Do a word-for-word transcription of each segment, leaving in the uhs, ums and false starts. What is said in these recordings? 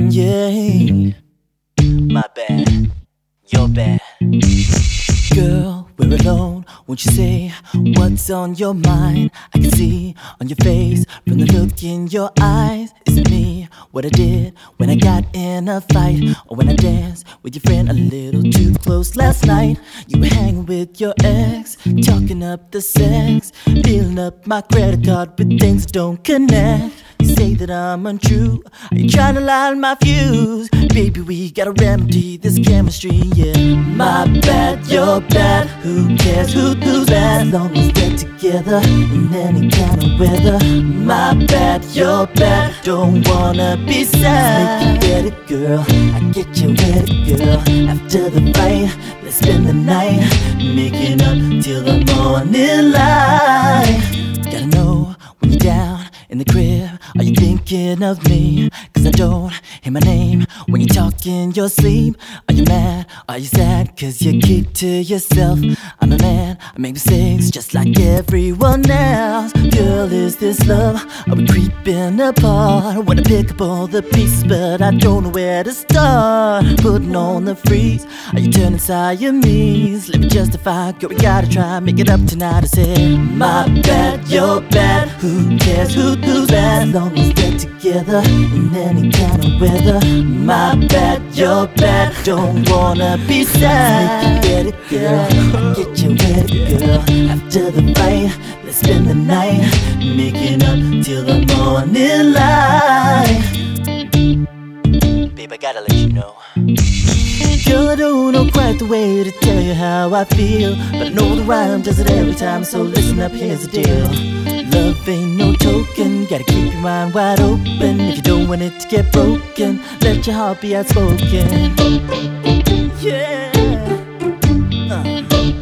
Yeah, My bad, your bad. girl, we're alone. Won't you say what's on your mind? I can see on your face from the look in your eyes. Is it me? What I did when I got in a fight, or when I danced with your friend a little too close last night? You were hanging with your ex, talking up the sex, filling up my credit card with things that don't connect. You say that I'm untrue. Are you trying to line my fuse? Baby, we gotta remedy this chemistry, yeah. My bad, you're bad. Who cares who, who's bad? As long as we're together in any kind of weather. My bad, you're bad. Don't wanna be sad. Make you ready, girl. I get you ready, girl. After the fight, let's spend the night making up till the morning light. Gotta know when you're down in the crib, are you thinking of me? Cause I don't hear my name when you talk in your sleep. Are you mad? Are you sad? Cause you keep to yourself. I'm a man, I make mistakes just like everyone else. Girl, is this love? Are we creeping apart? Wanna pick up all the pieces, but I don't know where to start. Putting on the freeze, are you turning Siamese? Let me justify, girl, we gotta try, make it up tonight. I said, my bad, you're bad. Who cares who, who's bad? As long as we're together in any kind of weather. My bad, you're bad. Don't wanna be sad. Make you ready, girl. Get you ready, girl. After the fight, let's spend the night making up till the morning light. Babe, I gotta let you know. Girl, I don't know quite the way to tell you how I feel, but I know the rhyme does it every time, so listen up, here's the deal. Love ain't no token, gotta keep your mind wide open. If you don't want it to get broken, let your heart be outspoken. Yeah. Uh.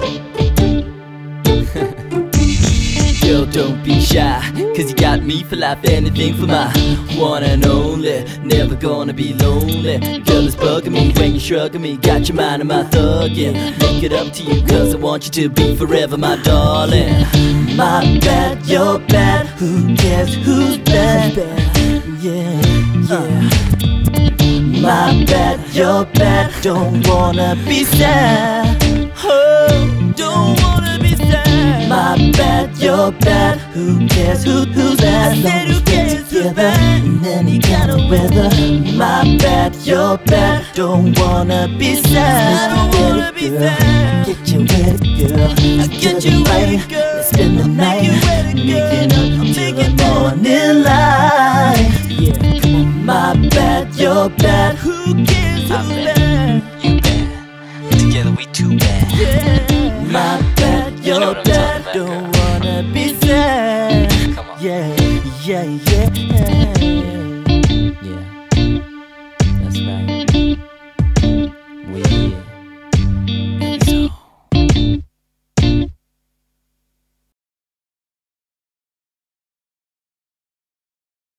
Girl, don't be shy, cause you got me for life. Anything for my one and only. Never gonna be lonely. Girl, it's bugging me when you're shrugging me. Got your mind on my thuggin'. Make it up to you, cause I want you to be forever my darling. My bad, you're bad. Who cares who's bad? Yeah, yeah. My bad, you're bad. Don't wanna be sad. Oh, don't wanna be sad. My bad, you're bad. Who cares who, who's bad? As long as we're together in any kind of weather. My bad, you're bad. Don't wanna be sad. I don't wanna be sad. Get you ready, girl. I get you ready, girl. Let's spend the night making up I'm till the making morning light. Yeah, come on. My bad, you're bad. Who cares who's bad? You bad. Together we too bad. Yeah. My bad, you're know what I'm bad. talking about, Don't wanna be sad. Come on. Yeah, yeah, yeah. Yeah.